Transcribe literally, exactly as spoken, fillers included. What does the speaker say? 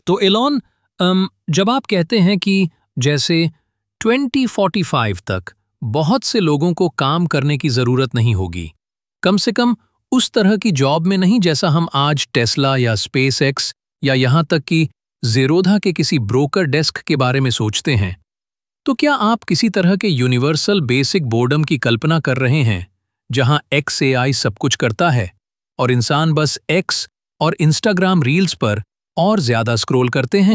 तो एलॉन, अम, जब आप कहते हैं कि जैसे ट्वेंटी फोर्टी फाइव तक बहुत से लोगों को काम करने की जरूरत नहीं होगी, कम से कम उस तरह की जॉब में नहीं जैसा हम आज टेस्ला या स्पेस एक्स या यहाँ तक कि जेरोधा के किसी ब्रोकर डेस्क के बारे में सोचते हैं, तो क्या आप किसी तरह के यूनिवर्सल बेसिक बोर्डम की कल्पना कर रहे हैं जहां एक्स ए आई सब कुछ करता है और इंसान बस एक्स और इंस्टाग्राम रील्स पर और ज्यादा स्क्रॉल करते हैं?